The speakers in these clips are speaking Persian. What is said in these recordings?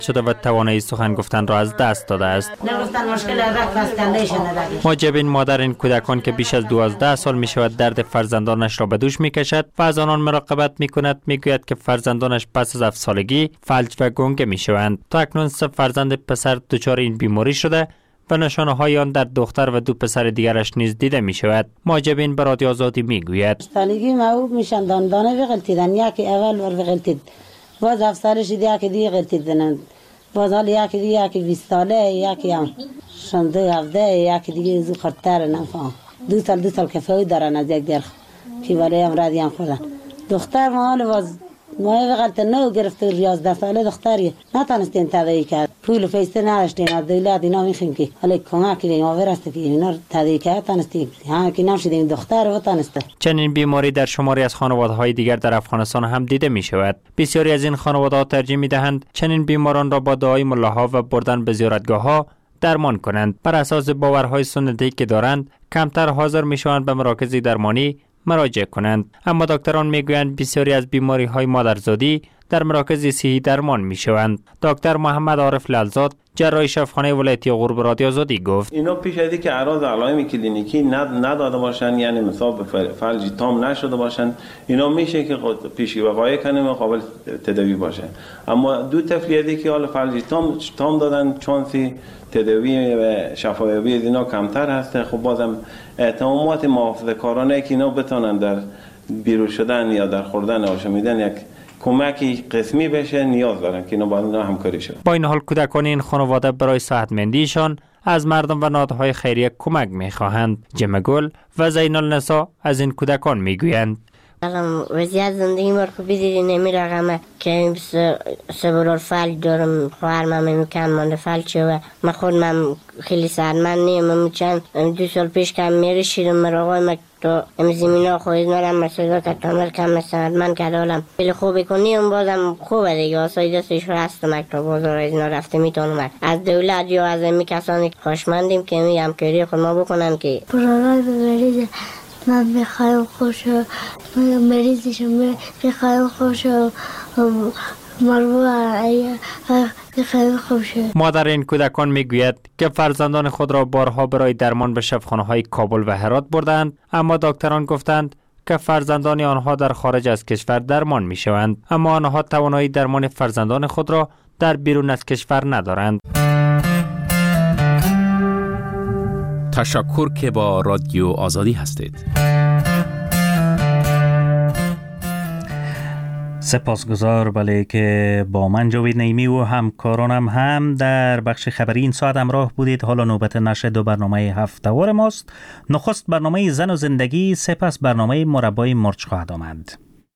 شده و توانایی سخن گفتن را از دست داده است. ماجبین مادر این کودکان که بیش از 12 سال می شود درد فرزندانش را به دوش می کشد و از آنان مراقبت می کند، می گوید که فرزندانش پس از 7 سالگی فلج و گنگه می شوند. تا اکنون 3 فرزند پسر دچار این بیماری شده و نشانه های آن در دختر و 2 پسر دیگرش نیز دیده می شود. ماجبین به رادیو آزادی می گوید سالگی معوب میشن دانه بغلتیدن، یکی اول ور بغلتید باز 7 سالش یکی دیگه غلتیدن، باز حال یکی دیگه یکی 20 ساله، یکی هم 17 یکی دیگه زو خردتر نفهم 2 سال کفایی دارن از یک در که ولی هم رادی هم خودن. دختر ما حال باز ما غلط نو گرفته 11 ساله دختری نتونستیم تداوی کرد، پول و پیسه نداشتیم از دولت اینا میخیم که حالا کمک به ما برسته که اینا تداوی کرد تونستیم ها که نشدیم دختر و تونسته. چنین بیماری در شماری از خانواده‌های دیگر در افغانستان هم دیده می شود. بسیاری از این خانواده‌ها ترجیح می‌دهند چنین بیماران را با دعای ملاها و بردن به زیارتگاه‌ها درمان کنند. بر اساس باورهای سنتی که دارند کمتر حاضر می‌شوند به مراکز درمانی مراجعه کنند. اما دکتران میگویند بسیاری از بیماری‌های مادرزادی در مراکز صحی درمان میشوند. دکتر محمد عارف لالزاد جراح شفاخانه ولایتی غرب رادیو آزادی گفت اینا پیش از اینکه اعراض علائم کلینیکی نداده باشن، یعنی مثلا فلج تام نشده باشن، اینا میشه که پیشگیری وقایع کنیم قابل تداوی باشه. اما 2 تفلیتی که حالا فلج تام دادن چانسی تداوی و شفایابی از اینا کمتر هسته. خب بازم اعتمامات محافظه‌کارانه که اینا بتونن در بیرون شدن یا در خوردن آشامیدن یک کمکی قسمی بشه نیاز دارن که اینا با اینا همکاری شد. با این حال کودکان این خانواده برای صحتمندیشان از مردم و نهادهای خیریه کمک میخواهند. جمع گل و زین النساء از این کودکان میگویند الان وضعیت زندگی ما رو بدید نمی رقمه که 3 برار فلج دارم، خواهرم هم کم مانده فلج و من خودم خیلی سرمند نیم. من چند 2 سال پیش که میره شیرم مراقای من تو زمین ها خواهید نرم مسئله که تمر کم سرمند کردالم خیلی خوبی کنیم بازم خوبه دیگه آسایی دستش رست مکتب بازار از اینا رفته میتونم از دولت یا از امی کسانی خوشمندیم که می همکاری خود ما بکنن که برانای ببریده من میخوایم خوش مریضشم میخوایم خوش مادر این کودکان میگوید که فرزندان خود را بارها برای درمان به شفاخانه‌های کابل و هرات بردند، اما دکتران گفتند که فرزندان آنها در خارج از کشور درمان میشوند، اما آنها توانایی درمان فرزندان خود را در بیرون از کشور ندارند. تشکر که با رادیو آزادی هستید. سپاسگزار بله که با من جاوید نعیمی و همکارانم هم در بخش خبری این ساعت همراه بودید. حالا نوبت نشر 2 برنامه هفته‌وار ماست. نخست برنامه زن و زندگی، سپس برنامه مربای مرچ خواهد آمد.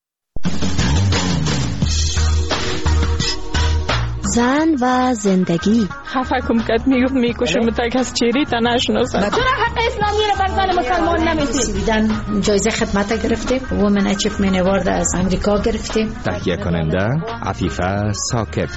زن و زندگی. خفه کم کد میکشه متک از چیری تا نشناسن. چرا حق اسلامی رو بر زن مسلمان نمیدید؟ سویدن جایزه خدمت گرفته، وومن اچیومنت اوارد از امریکا گرفته. تهیه کننده عفیفه ساکب.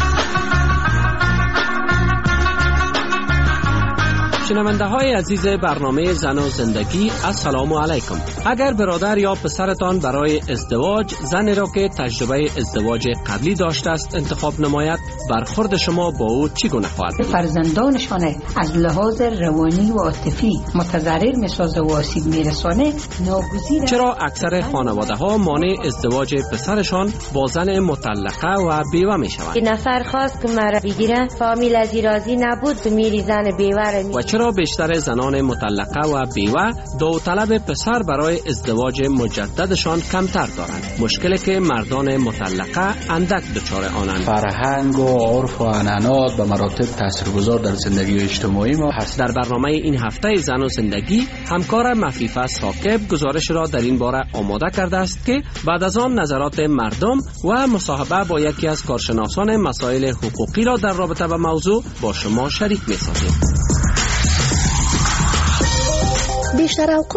شنونده های عزیز برنامه زن و زندگی، السلام علیکم. اگر برادر یا پسرتان برای ازدواج زنی را که تجربه ازدواج قبلی داشته است انتخاب نماید، برخورد شما با او چگونه خواهد بود؟ فرزندانشان از لحاظ روانی و عاطفی متضرر می‌سازه و آسیب می‌رسانه ناگزیر. چرا اکثر خانواده ها مانع ازدواج پسرشان با زن مطلقه و بیوه می‌شوند؟ این نفر خواست که مرا بگیره، فامیل از راضی نبود که میری زن بیوه و چرا بیشتر زنان مطلقه و بیوه داوطلب پسر برای ازدواج مجددشان کمتر دارند؟ مشکلی که مردان مطلقه اندک دچار آنند. فرهنگ و عرف و عنعنات به مراتب تاثیرگذار در زندگی اجتماعی ما هست. در برنامه این هفته زن و زندگی همکارم عفیفه ساکب گزارش را در این باره آماده کرده است که بعد از آن نظرات مردم و مصاحبه با یکی از کارشناسان مسائل حقوقی را در رابطه با موضوع با شما شریک می‌سازیم. بیشتر اوقات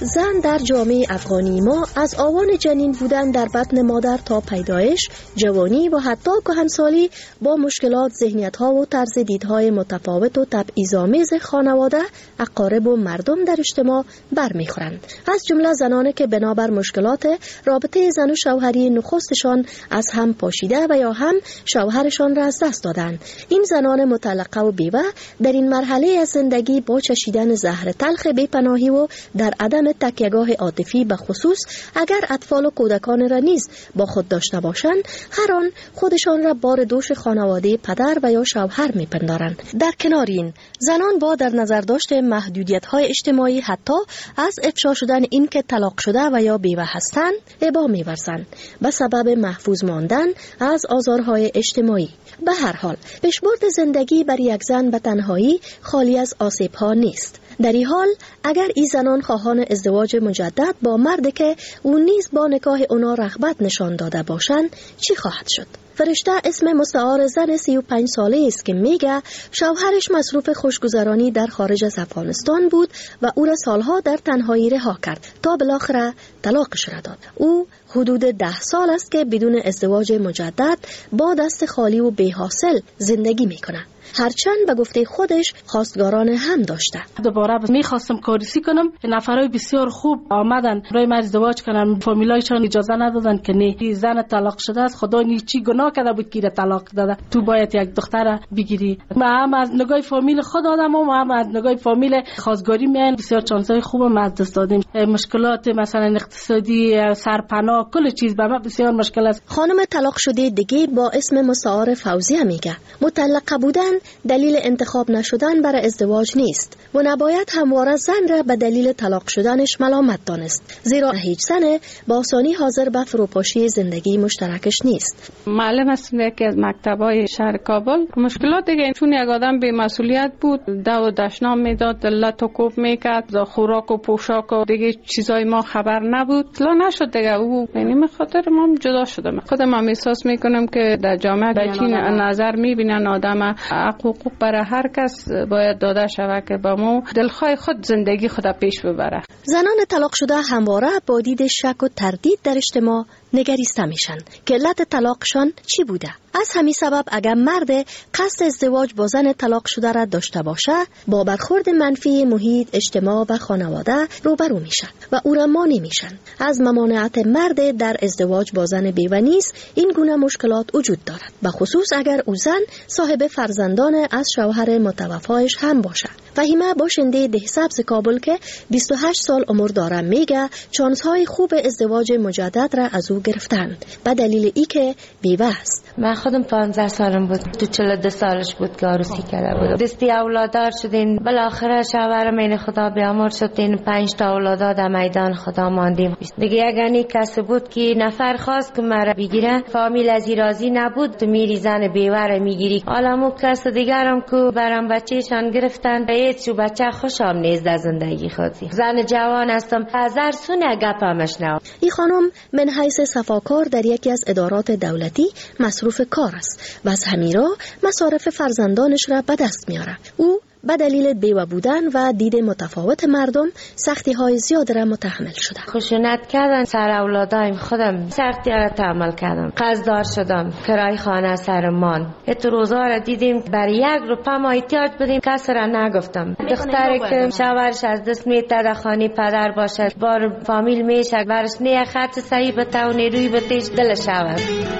زن در جامعه افغانی ما از آوان جنین بودن در بطن مادر تا پیدایش، جوانی و حتی کهنسالی با مشکلات، ذهنیت‌ها و طرز دیدهای متفاوت و تبعیض‌آمیز خانواده، اقارب و مردم در اجتماع برمیخورند. از جمله زنانی که بنابر مشکلات رابطه زن و شوهری نخستشان از هم پاشیده و یا هم شوهرشان را از دست دادند. این زنان مطلقه و بیوه در این مرحله از زندگی با چشیدن زهر تلخ بی‌پناهی و در عدم تکیهگاه عاطفی به خصوص اگر اطفال و کودکان را نیز با خود داشته باشند، هر آن خودشان را بار دوش خانواده پدر و یا شوهر میپندارند. در کنار این زنان با در نظر داشت محدودیت‌های اجتماعی حتی از افشا شدن این که طلاق شده و یا بیوه هستند ابا می‌ورزند به سبب محفوظ ماندن از آزارهای اجتماعی. به هر حال پیشبرد زندگی بر یک زن به تنهایی خالی از آسیب‌ها نیست. در این حال اگر این زنان خواهان ازدواج مجدد با مردی که او نیز با نکاح اونا رغبت نشان داده باشند چی خواهد شد؟ فرشته اسم مستعار زن 35 ساله است که میگه شوهرش مصروف خوشگذرانی در خارج از افغانستان بود و او را سالها در تنهایی رها کرد تا بالاخره طلاقش را داد. او حدود 10 سال است که بدون ازدواج مجدد با دست خالی و بی‌حاصل زندگی میکنه. هرچند به گفته خودش خواستگاران هم داشته. دوباره میخواستم کاریسی کنم، نفرای بسیار خوب آمدن برای من ازدواج کنن، فامیلایشان اجازه ندادن که نه، زن طلاق شده است، خدا چی گناه کرده بود که طلاق داده، تو باید یک دختر بگیری. ما هم از نگاه فامیل خود آدم و هم از نگاه فامیل خواستگاری میان بسیار چانسای خوب ما از دست دادیم. مشکلات مثلا اقتصادی، سرپناه، کل چیز به ما بسیار مشکل است. خانم طلاق شده دیگه با اسم مستعار فوزیه میگه مطلقه بودن دلیل انتخاب نشدن برای ازدواج نیست و نباید همواره زن را به دلیل طلاق شدنش ملامت دانست، زیرا هیچ زن با آسانی حاضر به فروپاشی زندگی مشترکش نیست. معلم هستم یکی از مکتبای شهر کابل. مشکلات دیگه چون یک آدم بی مسئولیت بود، دو و دشنام میداد، لط و کوب میکرد، خوراک و پوشاک و دیگه چیزای ما خبر نبود. اصلا نشد دیگه. او یعنی به خاطر ما جدا شدم. خودم هم احساس میکنم که در جامعه به چین نظر میبینن آدم حقوق برای هر کس باید داده شود که با ما دلخواه خود زندگی خود پیش ببره. زنان طلاق شده همواره با دید شک و تردید در اجتماع نگریسته میشن که علت طلاقشان چی بوده. از همین سبب اگر مرد قصد ازدواج با زن طلاق شده را داشته باشه، با برخورد منفی محیط، اجتماع و خانواده روبرو میشن و او را مانع میشن. از ممانعت مرد در ازدواج با زن بیوه نیز این گونه مشکلات وجود دارد، به خصوص اگر او زن صاحب فرزندان از شوهر متوفایش هم باشه. فهیمه باشنده دهسبز کابل که 28 سال عمر داره میگه چانس‌های خوب ازدواج مجدد را از او گرفتند به دلیل ای که بیوه است. من خودم 15 سالم بود، تو 42 سالش بود که عروسی کرده بود. دستی اولادار شدین، بالاخره شوهرم این خدا بیامرد شد، این 5 تا اولاد در میدان خدا ماندیم. دیگه یگانی کسی بود که نفر خواست که مرا بگیره، فامیل از راضی نبود، تو میری زن بیوه را میگیری. حالا مو کس دیگرم که برام بچه‌شان گرفتن، هیچ بچه خوشم نیست در زندگی خودی. زن جوان هستم، هزار سونه گپمش نه. این خانم من حیث صفاکار در یکی از ادارات دولتی مصروف کار است و از همین راه مصارف فرزندانش را به دست میاره. او به دلیل بیوه بودن و دید متفاوت مردم سختی های زیاد را متحمل شده. خشونت کردن سر اولادایم، خودم سختی را تحمل کردم. قرضدار شدم، کرای خانه سرمان. ات روزا را دیدیم برای 1 روپیه ما احتیاج بودیم، کس را نگفتم. دختری که شوهرش از دست میته در خانه پدر باشد، بار فامیل میشه، برش نه خط صحیح بتونه روی بتش دل شود.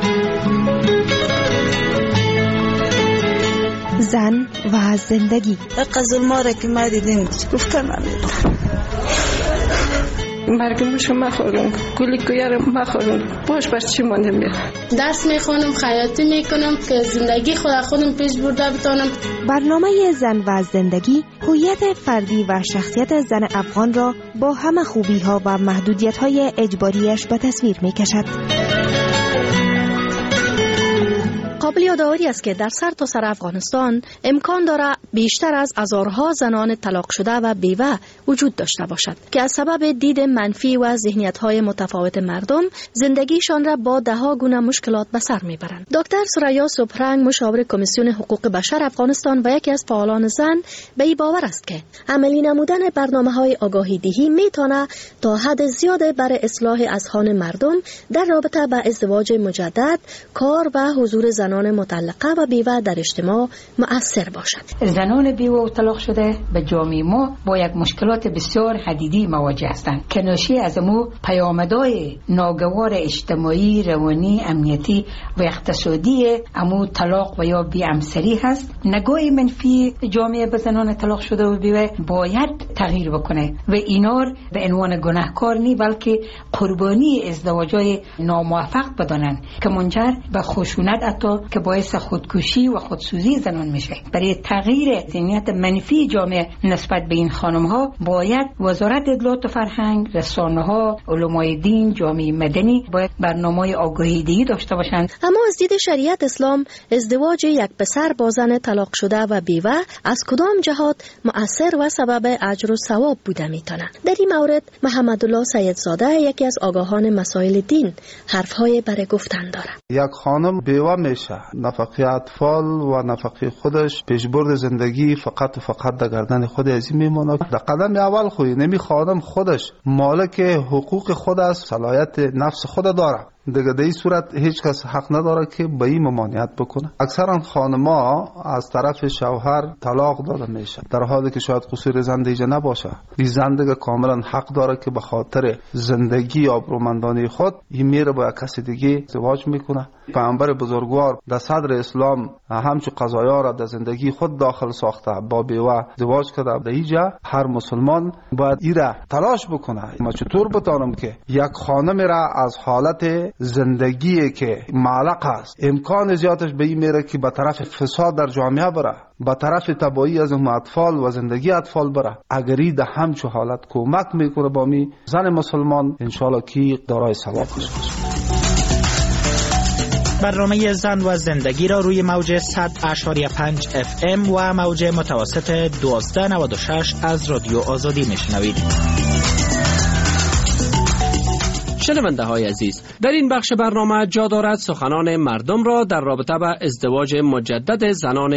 زن و زندگی. ظلما را که ما دیدیم گفتم مرگمشو مخورم، گلی کویار مخورم، باش بر چی مانده میره. درس میخونم، خیاطی میکنم که زندگی خودم پیش برده بتونم. برنامه زن و زندگی هویت فردی و شخصیت زن افغان را با همه خوبی ها و محدودیت های اجباریش به تصویر میکشد. قابل یادآوری است که در سرتاسر افغانستان امکان دارد بیشتر از هزارها زنان طلاق شده و بیوه وجود داشته باشد که از سبب دید منفی و ذهنیت‌های متفاوت مردم زندگیشان را با ده‌ها گونه مشکلات به سر میبرند. دکتر سریا سپرنگ، مشاور کمیسیون حقوق بشر افغانستان و یکی از فعالان زن، به این باور است که عملی نمودن برنامه‌های آگاهی دهی میتونه تا حد زیاد بر اصلاح اذهان مردم در رابطه با ازدواج مجدد، کار و حضور زنان مطلقه و بیوه در اجتماع مؤثر باشد. زنان بیوه و طلاق شده به جامعه ما با یک مشکلات بسیار حدیدی مواجه هستند که ناشی از امو پیامدهای ناگوار اجتماعی، روانی، امنیتی و اقتصادی امو طلاق و یا بی‌همسری هست. نگاه منفی جامعه به زنان طلاق شده و بیوه باید تغییر بکنه و اینار به عنوان گناهکار نی بلکه قربانی ازدواج‌های ناموفق بدانند که منجر به خشونت حتی که باعث خودکشی و خودسوزی زنان میشه. برای تغییر ذهنیت منفی جامعه نسبت به این خانم‌ها باید وزارت اطلاعات و فرهنگ، رسانه‌ها، علمای دین، جامعه مدنی باید برنامه‌های آگاهی‌دهی داشته باشند. اما از دید شریعت اسلام ازدواج یک پسر با زن طلاق شده و بیوه از کدام جهات مؤثر و سبب اجر و ثواب بوده میتونه؟ در این مورد محمد الله سیدزاده، یکی از آگاهان مسائل دین، حرف‌های برای گفتن داره. یک خانم بیوه میشه، نفقه اطفال و نفقه خودش، پیشبرد زندگی فقط در گردن خود ازی میمونه. در قدم اول خوی نمی خانم خودش مالک حقوق خود است، صلاحیت نفس خود داره. دیگه در این صورت هیچ کس حق نداره که به این ممانعت بکنه. اکثرا خانم‌ها از طرف شوهر طلاق داده میشه در حالی که شاید قصور زن دیگه نباشه. این زن دیگه کاملا حق داره که به خاطر زندگی آبرومندانه خود این میره با کسی دیگه ازدواج میکنه. پیامبر بزرگوار در صدر اسلام همچو قضایا را در زندگی خود داخل ساخته، با بیوه ازدواج کرده. در اینجا هر مسلمان باید این را تلاش بکنه. ما چطور بتانم که یک خانم را از حالت زندگی که معلق است امکان زیادش به این میره که به طرف فساد در جامعه بره، به طرف تباهی از اطفال و زندگی اطفال بره. اگری در همچو حالت کمک میکنه با می زن مسلمان، انشالله کی دارای ثواب باشه. برنامه زن و زندگی را روی موج 100.5 FM و موج متوسط 1296 از رادیو آزادی میشنوید. شنونده های عزیز، در این بخش برنامه جا دارد سخنان مردم را در رابطه با ازدواج مجدد زنان